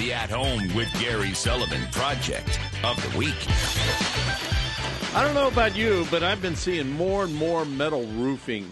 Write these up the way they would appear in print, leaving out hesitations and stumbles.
the At Home with Gary Sullivan project of the week. I don't know about you, but I've been seeing more and more metal roofing,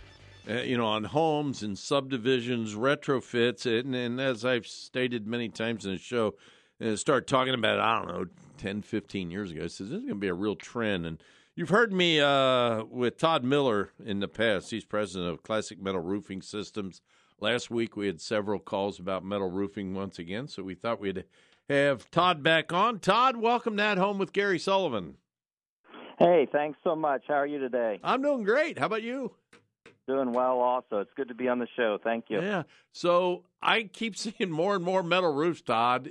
on homes and subdivisions, retrofits. And as I've stated many times in the show, start talking about it, I don't know, 10, 15 years ago. I said, this is going to be a real trend. And you've heard me with Todd Miller in the past. He's president of Classic Metal Roofing Systems. Last week we had several calls about metal roofing once again, so we thought we'd have Todd back on. Todd, welcome to At Home with Gary Sullivan. Hey, thanks so much. How are you today? I'm doing great. How about you? Doing well also. It's good to be on the show. Thank you. Yeah. So I keep seeing more and more metal roofs, Todd.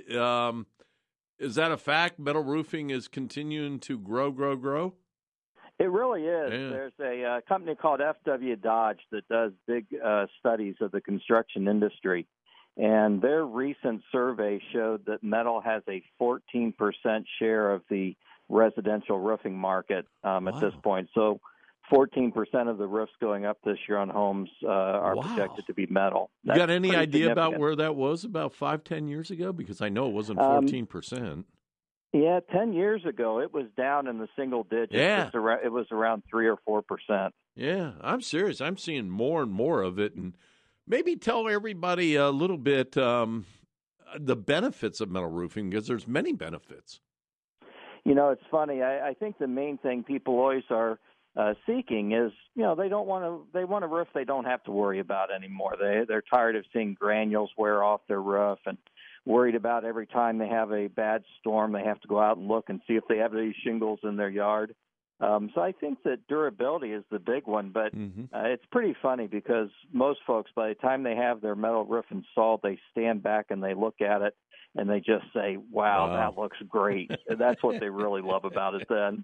Is that a fact? Metal roofing is continuing to grow? It really is. Yeah. There's a company called FW Dodge that does big studies of the construction industry. And their recent survey showed that metal has a 14% share of the residential roofing market at this point. So 14% of the roofs going up this year on homes are projected to be metal. You got any idea about where that was about 5-10 years ago? Because I know it wasn't 14%. Yeah, 10 years ago, it was down in the single digits. Yeah. It was around 3 or 4%. Yeah, I'm serious. I'm seeing more and more of it. And maybe tell everybody a little bit the benefits of metal roofing, because there's many benefits. You know, it's funny. I think the main thing people always are seeking is, they want a roof they don't have to worry about anymore. They're tired of seeing granules wear off their roof and worried about every time they have a bad storm, they have to go out and look and see if they have any shingles in their yard. So I think that durability is the big one, but it's pretty funny because most folks, by the time they have their metal roof installed, they stand back and they look at it and they just say, wow. That looks great. That's what they really love about it then.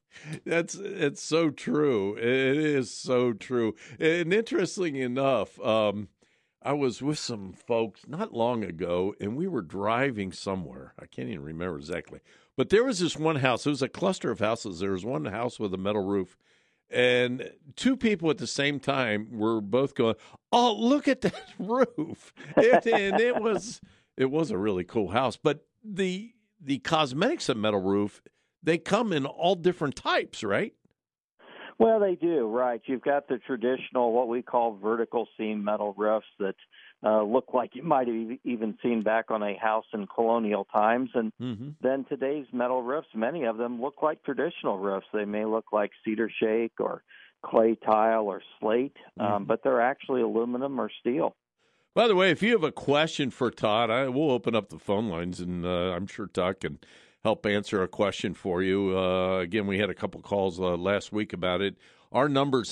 It's so true. It is so true. And interestingly enough, I was with some folks not long ago, and we were driving somewhere. I can't even remember exactly. But there was this one house. It was a cluster of houses. There was one house with a metal roof, and two people at the same time were both going, oh, look at that roof. And it was a really cool house. But the cosmetics of metal roof, they come in all different types, right? Well, they do, right. You've got the traditional, what we call vertical seam metal roofs that look like you might have even seen back on a house in colonial times. And then today's metal roofs, many of them look like traditional roofs. They may look like cedar shake or clay tile or slate, but they're actually aluminum or steel. By the way, if you have a question for Todd, we'll open up the phone lines, and I'm sure Todd can help answer a question for you. Again, we had a couple calls last week about it. Our number's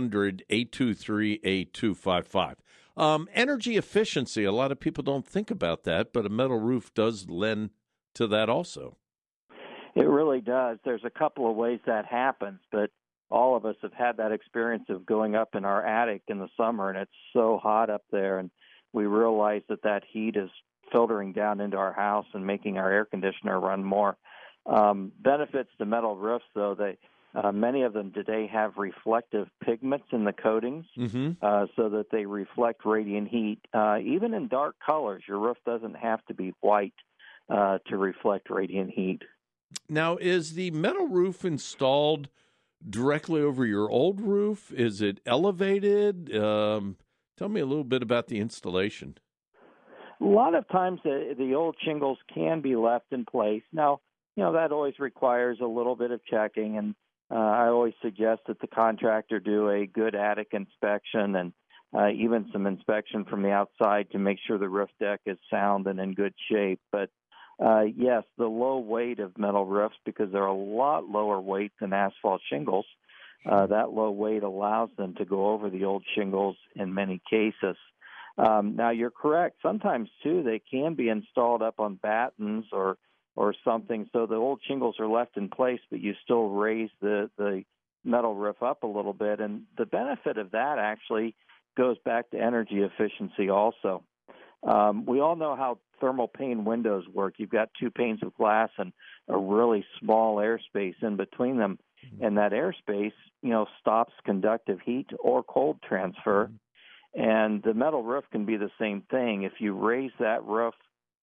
800-823-8255. Energy efficiency, a lot of people don't think about that, but a metal roof does lend to that also. It really does. There's a couple of ways that happens, but all of us have had that experience of going up in our attic in the summer, and it's so hot up there, and we realize that heat is filtering down into our house and making our air conditioner run more. Benefits to metal roofs, though, many of them today have reflective pigments in the coatings so that they reflect radiant heat. Even in dark colors, your roof doesn't have to be white to reflect radiant heat. Now, is the metal roof installed directly over your old roof? Is it elevated? Tell me a little bit about the installation. A lot of times the old shingles can be left in place. Now, that always requires a little bit of checking, and I always suggest that the contractor do a good attic inspection and even some inspection from the outside to make sure the roof deck is sound and in good shape. But yes, the low weight of metal roofs, because they're a lot lower weight than asphalt shingles, that low weight allows them to go over the old shingles in many cases. Now, you're correct. Sometimes, too, they can be installed up on battens or something, so the old shingles are left in place, but you still raise the metal roof up a little bit. And the benefit of that actually goes back to energy efficiency also. We all know how thermal pane windows work. You've got two panes of glass and a really small airspace in between them, and that airspace, stops conductive heat or cold transfer. And the metal roof can be the same thing. If you raise that roof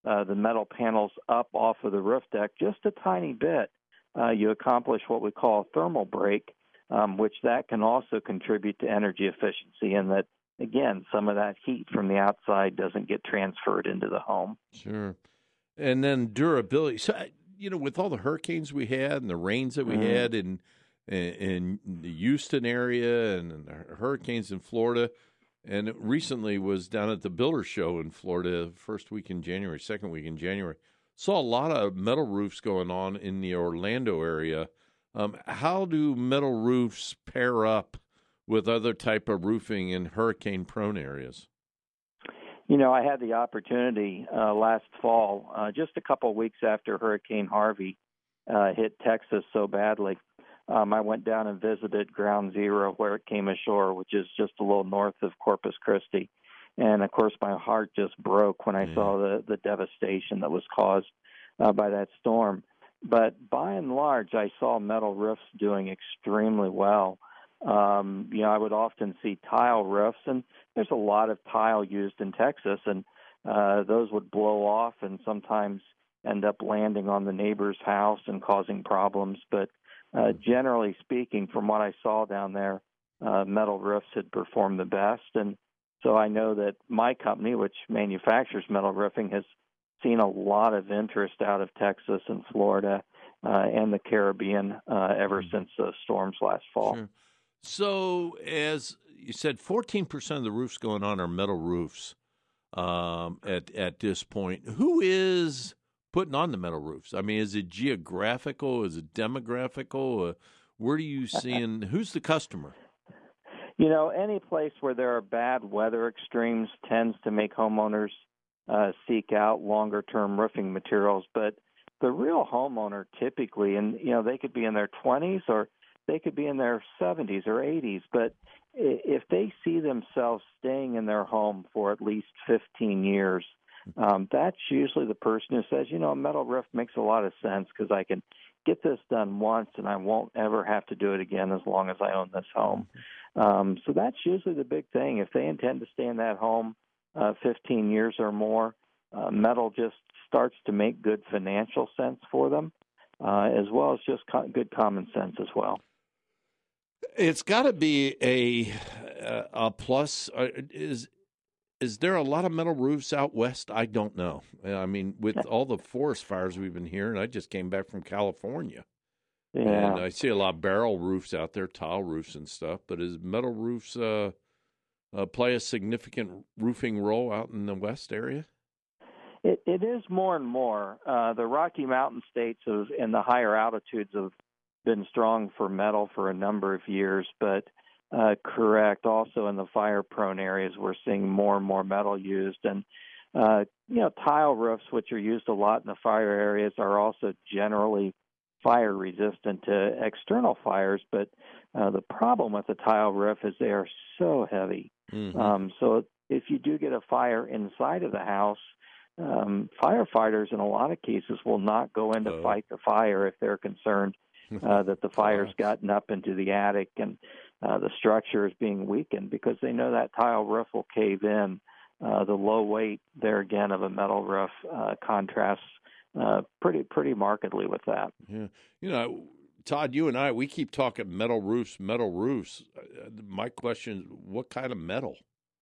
the metal panels up off of the roof deck just a tiny bit, you accomplish what we call a thermal break, which that can also contribute to energy efficiency, and that, again, some of that heat from the outside doesn't get transferred into the home. Sure. And then durability. So, with all the hurricanes we had and the rains that we had in the Houston area and the hurricanes in Florida, and it recently was down at the Builder Show in Florida, first week in January, second week in January. Saw a lot of metal roofs going on in the Orlando area. How do metal roofs pair up with other type of roofing in hurricane-prone areas? I had the opportunity last fall, just a couple of weeks after Hurricane Harvey hit Texas so badly. I went down and visited Ground Zero where it came ashore, which is just a little north of Corpus Christi. And, of course, my heart just broke when I saw the devastation that was caused by that storm. But by and large, I saw metal roofs doing extremely well. I would often see tile roofs, and there's a lot of tile used in Texas, and those would blow off and sometimes end up landing on the neighbor's house and causing problems. But generally speaking, from what I saw down there, metal roofs had performed the best. And so I know that my company, which manufactures metal roofing, has seen a lot of interest out of Texas and Florida and the Caribbean ever since the storms last fall. Sure. So, as you said, 14% of the roofs going on are metal roofs at this point. Who is putting on the metal roofs? I mean, is it geographical? Is it demographical? Where do you see, and who's the customer? Any place where there are bad weather extremes tends to make homeowners seek out longer-term roofing materials. But the real homeowner typically, and, they could be in their 20s or they could be in their 70s or 80s, but if they see themselves staying in their home for at least 15 years, that's usually the person who says, a metal roof makes a lot of sense because I can get this done once and I won't ever have to do it again as long as I own this home. So that's usually the big thing. If they intend to stay in that home 15 years or more, metal just starts to make good financial sense for them, as well as just good common sense as well. It's got to be a plus. Is there a lot of metal roofs out west? I don't know. I mean, with all the forest fires we've been hearing, I just came back from California. Yeah. And I see a lot of barrel roofs out there, tile roofs and stuff. But is metal roofs play a significant roofing role out in the west area? It is more and more. The Rocky Mountain states and the higher altitudes have been strong for metal for a number of years, but correct, also in the fire-prone areas, we're seeing more and more metal used. And, tile roofs, which are used a lot in the fire areas, are also generally fire-resistant to external fires, but the problem with the tile roof is they are so heavy. Mm-hmm. So if you do get a fire inside of the house, firefighters in a lot of cases will not go in to fight the fire if they're concerned that the fire's gotten up into the attic and the structure is being weakened, because they know that tile roof will cave in. The low weight there again of a metal roof contrasts pretty markedly with that. Yeah, Todd, you and I, we keep talking metal roofs. My question is, what kind of metal?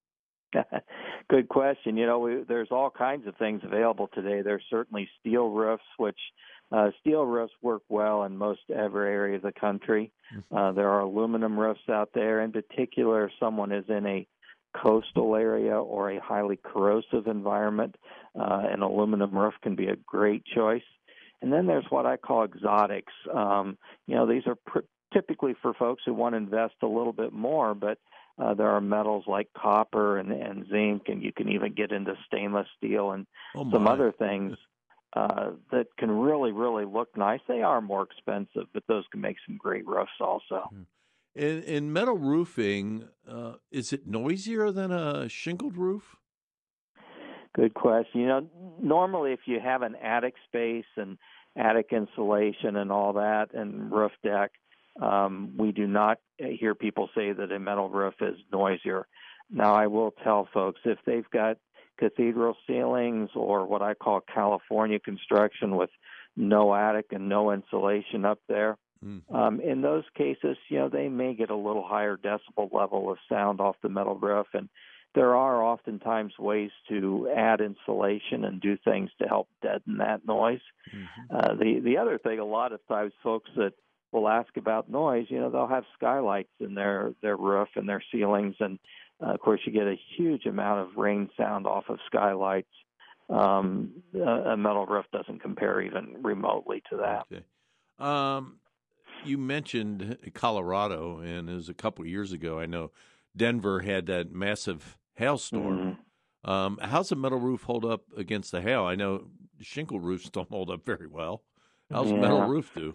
Good question. There's all kinds of things available today. There's certainly steel roofs, which steel roofs work well in most every area of the country. There are aluminum roofs out there. In particular, if someone is in a coastal area or a highly corrosive environment, an aluminum roof can be a great choice. And then there's what I call exotics. These are typically for folks who want to invest a little bit more, but there are metals like copper and zinc, and you can even get into stainless steel and some other things that can really, really look nice. They are more expensive, but those can make some great roofs also. In metal roofing, is it noisier than a shingled roof? Good question. Normally if you have an attic space and attic insulation and all that and roof deck, we do not hear people say that a metal roof is noisier. Now, I will tell folks, if they've got cathedral ceilings or what I call California construction with no attic and no insulation up there. Mm-hmm. In those cases, they may get a little higher decibel level of sound off the metal roof, and there are oftentimes ways to add insulation and do things to help deaden that noise. Mm-hmm. The other thing, a lot of times folks that will ask about noise, they'll have skylights in their roof and their ceilings, and of course you get a huge amount of rain sound off of skylights. A metal roof doesn't compare even remotely to that. Okay. You mentioned Colorado, and it was a couple of years ago. I know Denver had that massive hailstorm. Mm-hmm. How's a metal roof hold up against the hail? I know shingle roofs don't hold up very well. How's a metal roof do?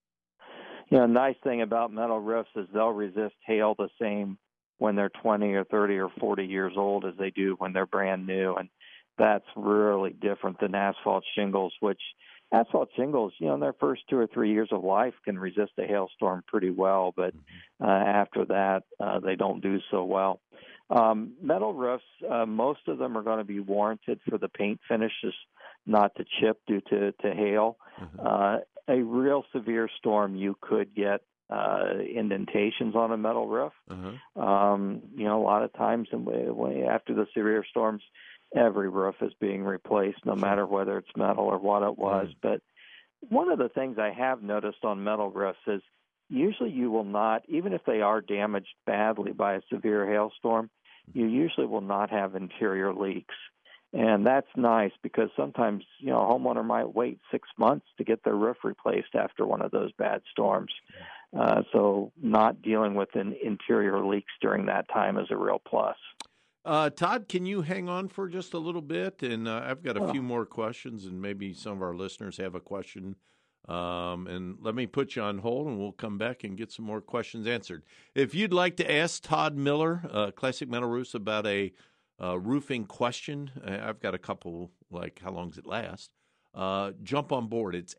Nice thing about metal roofs is they'll resist hail the same when they're 20 or 30 or 40 years old as they do when they're brand new, and that's really different than asphalt shingles, which asphalt shingles, in their first 2 or 3 years of life can resist a hailstorm pretty well, but after that, they don't do so well. Metal roofs, most of them are going to be warranted for the paint finishes not to chip due to hail. Mm-hmm. A real severe storm, you could get indentations on a metal roof. Uh-huh. A lot of times after the severe storms, every roof is being replaced, no matter whether it's metal or what it was. But one of the things I have noticed on metal roofs is usually you will not, even if they are damaged badly by a severe hailstorm, you usually will not have interior leaks. And that's nice because sometimes, a homeowner might wait 6 months to get their roof replaced after one of those bad storms. So not dealing with interior leaks during that time is a real plus. Todd, can you hang on for just a little bit? And I've got a few more questions, and maybe some of our listeners have a question. And let me put you on hold, and we'll come back and get some more questions answered. If you'd like to ask Todd Miller, Classic Metal Roofs, about a roofing question, I've got a couple, like how long does it last? Jump on board. It's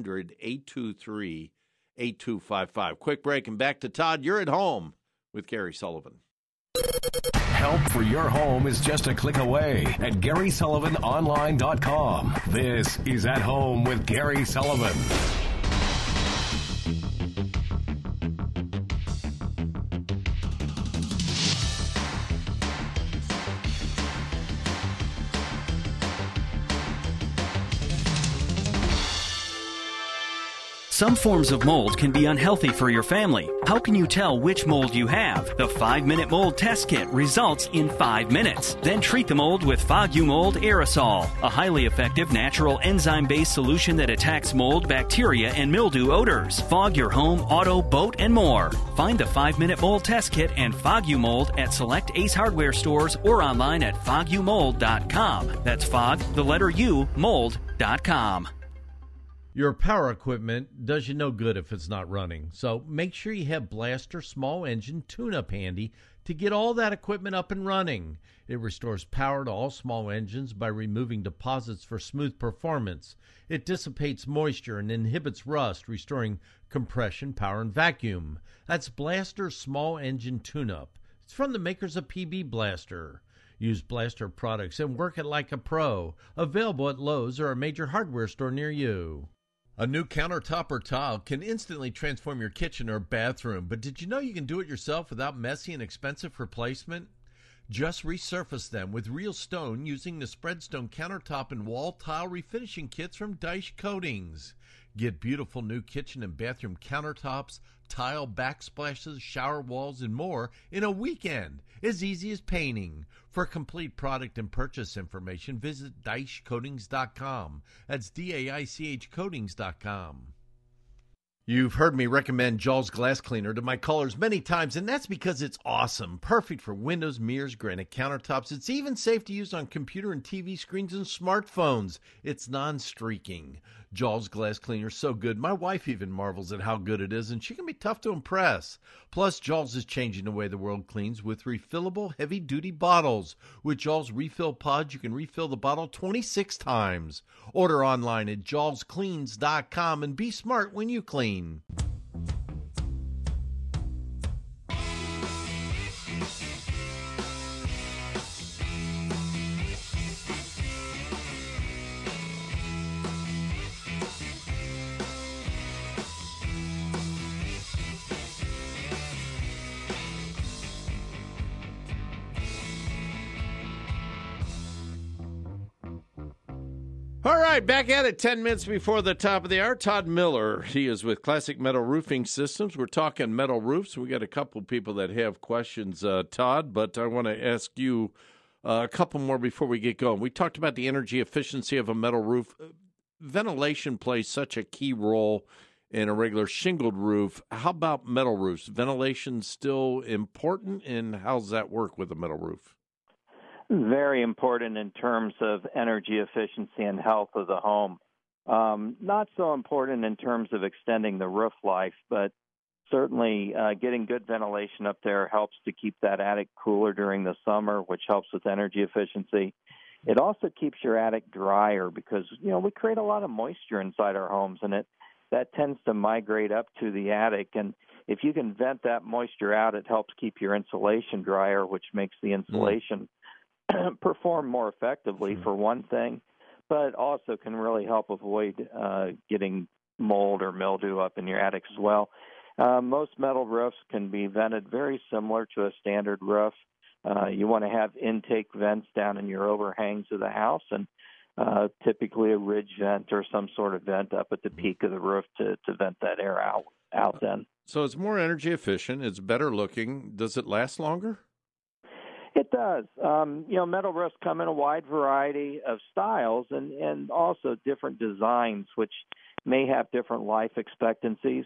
800-823-8255. Quick break, and back to Todd. You're at home with Gary Sullivan. Help for your home is just a click away at GarySullivanOnline.com. This is At Home with Gary Sullivan. Some forms of mold can be unhealthy for your family. How can you tell which mold you have? The 5-Minute Mold Test Kit results in 5 minutes. Then treat the mold with Fog-U-Mold Aerosol, a highly effective natural enzyme-based solution that attacks mold, bacteria, and mildew odors. Fog your home, auto, boat, and more. Find the 5-Minute Mold Test Kit and Fog-U-Mold at select Ace Hardware stores or online at fogumold.com. That's fog, the letter U, mold.com. Your power equipment does you no good if it's not running, so make sure you have Blaster small engine tune-up handy to get all that equipment up and running. It restores power to all small engines by removing deposits for smooth performance. It dissipates moisture and inhibits rust, restoring compression, power, and vacuum. That's Blaster small engine tune-up. It's from the makers of PB Blaster. Use Blaster products and work it like a pro. Available at Lowe's or a major hardware store near you. A new countertop or tile can instantly transform your kitchen or bathroom, but did you know you can do it yourself without messy and expensive replacement? Just resurface them with real stone using the Spreadstone countertop and wall tile refinishing kits from Daesh Coatings. Get beautiful new kitchen and bathroom countertops, tile backsplashes, shower walls, and more in a weekend, as easy as painting. For complete product and purchase information, visit DaishCoatings.com. That's DAICH Coatings.com. You've heard me recommend Jaws Glass Cleaner to my callers many times, and that's because it's awesome. Perfect for windows, mirrors, granite countertops. It's even safe to use on computer and TV screens and smartphones. It's non-streaking. Jaws Glass Cleaner is so good, my wife even marvels at how good it is, and she can be tough to impress. Plus, Jaws is changing the way the world cleans with refillable heavy-duty bottles. With Jaws refill pods, you can refill the bottle 26 times. Order online at jawscleans.com and be smart when you clean. All right, back at it 10 minutes before the top of the hour. Todd Miller, he is with Classic Metal Roofing Systems. We're talking metal roofs. We got a couple people that have questions, Todd, but I want to ask you a couple more before we get going. We talked about the energy efficiency of a metal roof. Ventilation plays such a key role in a regular shingled roof. How about metal roofs? Ventilation still important, and how does that work with a metal roof? Very important in terms of energy efficiency and health of the home. Not so important in terms of extending the roof life, but certainly getting good ventilation up there helps to keep that attic cooler during the summer, which helps with energy efficiency. It also keeps your attic drier because, we create a lot of moisture inside our homes, and that tends to migrate up to the attic. And if you can vent that moisture out, it helps keep your insulation drier, which makes the insulation perform more effectively, for one thing, but also can really help avoid getting mold or mildew up in your attic as well. Most metal roofs can be vented very similar to a standard roof. You want to have intake vents down in your overhangs of the house, and typically a ridge vent or some sort of vent up at the peak of the roof to vent that air out then. So it's more energy efficient. It's better looking. Does it last longer? It does. Metal roofs come in a wide variety of styles and also different designs, which may have different life expectancies.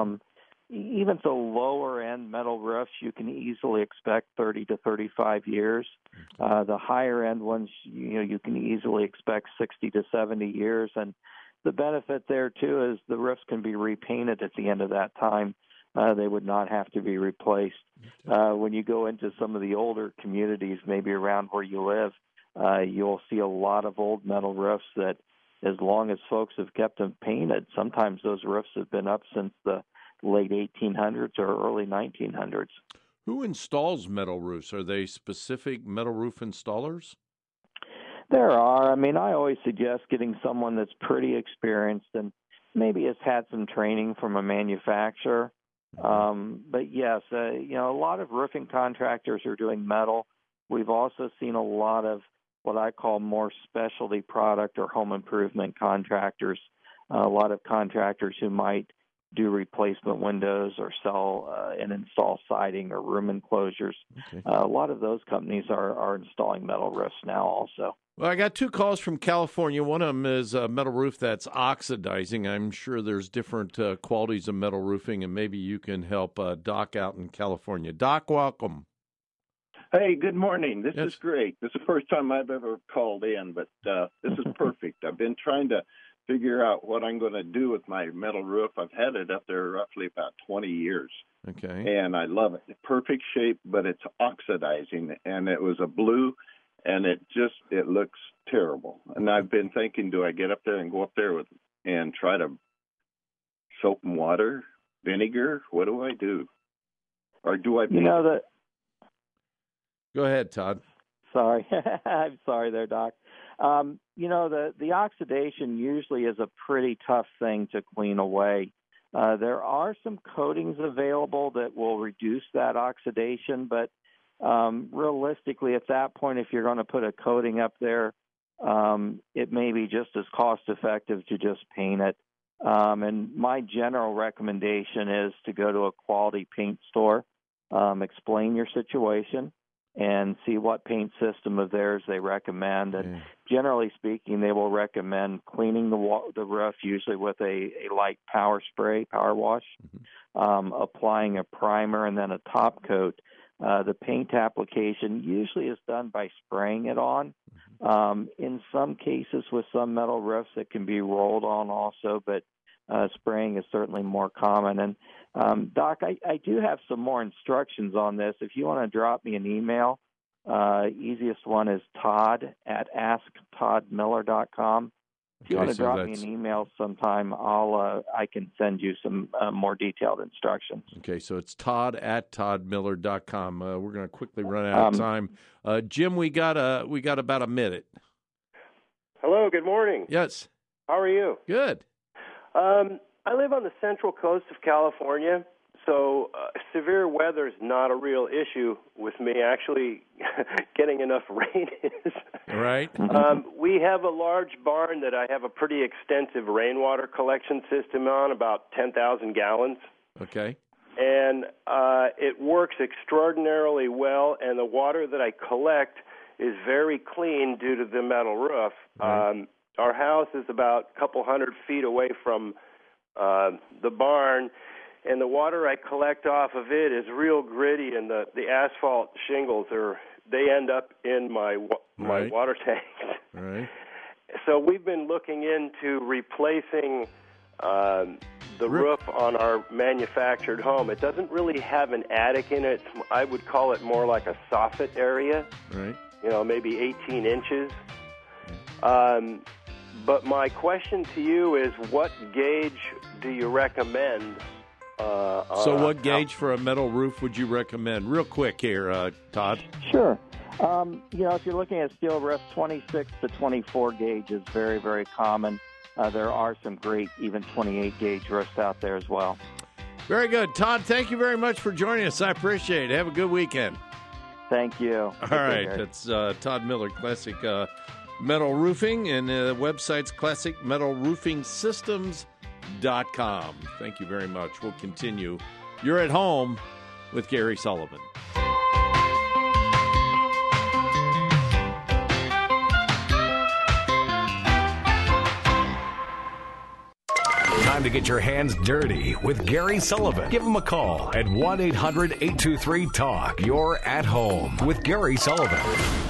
Even so, lower-end metal roofs, you can easily expect 30 to 35 years. The higher-end ones, you can easily expect 60 to 70 years. And the benefit there, too, is the roofs can be repainted at the end of that time. They would not have to be replaced. When you go into some of the older communities, maybe around where you live, you'll see a lot of old metal roofs that, as long as folks have kept them painted, sometimes those roofs have been up since the late 1800s or early 1900s. Who installs metal roofs? Are they specific metal roof installers? There are. I always suggest getting someone that's pretty experienced and maybe has had some training from a manufacturer. But yes, a lot of roofing contractors are doing metal. We've also seen a lot of what I call more specialty product or home improvement contractors, a lot of contractors who might do replacement windows or sell and install siding or room enclosures. Okay. A lot of those companies are installing metal roofs now also. Well, I got two calls from California. One of them is a metal roof that's oxidizing. I'm sure there's different qualities of metal roofing, and maybe you can help Doc out in California. Doc, welcome. Hey, good morning. This is great. This is the first time I've ever called in, but this is perfect. I've been trying to figure out what I'm going to do with my metal roof. I've had it up there roughly about 20 years. Okay. And I love it. Perfect shape, but it's oxidizing. And it was a blue, and it looks terrible. And I've been thinking, do I get up there and go up there and try to soap and water, vinegar? What do I do? Or do I paint? Go ahead, Todd. Sorry. I'm sorry there, Doc. The oxidation usually is a pretty tough thing to clean away. There are some coatings available that will reduce that oxidation, but realistically, at that point, if you're going to put a coating up there, it may be just as cost-effective to just paint it. And my general recommendation is to go to a quality paint store, explain your situation, and see what paint system of theirs they recommend. And generally speaking, they will recommend cleaning the roof, usually with a light power wash, applying a primer and then a top coat. The paint application usually is done by spraying it on. In some cases with some metal roofs, it can be rolled on also, but spraying is certainly more common. And Doc, I do have some more instructions on this. If you want to drop me an email, easiest one is todd@asktoddmiller.com. If you want to drop me an email sometime, I can send you some more detailed instructions. Okay, so it's todd@toddmiller.com. We're going to quickly run out of time. Jim, we got about a minute. Hello, good morning. Yes. How are you? Good. I live on the central coast of California, So severe weather is not a real issue with me. Actually, getting enough rain is. Right. We have a large barn that I have a pretty extensive rainwater collection system on, about 10,000 gallons. Okay. And it works extraordinarily well, and the water that I collect is very clean due to the metal roof. Right. Our house is about a couple hundred feet away from the barn, and the water I collect off of it is real gritty, and the asphalt shingles they end up in my Right. water tanks. Right. So we've been looking into replacing the roof on our manufactured home. It doesn't really have an attic in it. I would call it more like a soffit area. Right. Maybe 18 inches. But my question to you is, what gauge do you recommend? So what gauge for a metal roof would you recommend? Real quick here, Todd. Sure. If you're looking at steel roofs, 26 to 24 gauge is very, very common. There are some great, even 28 gauge roofs out there as well. Very good. Todd, thank you very much for joining us. I appreciate it. Have a good weekend. Thank you. All right. That's Todd Miller, Classic Metal Roofing, and the website's classicmetalroofingsystems.com. Thank you very much. We'll continue. You're at home with Gary Sullivan. Time to get your hands dirty with Gary Sullivan. Give him a call at 1-800-823-TALK. You're at home with Gary Sullivan.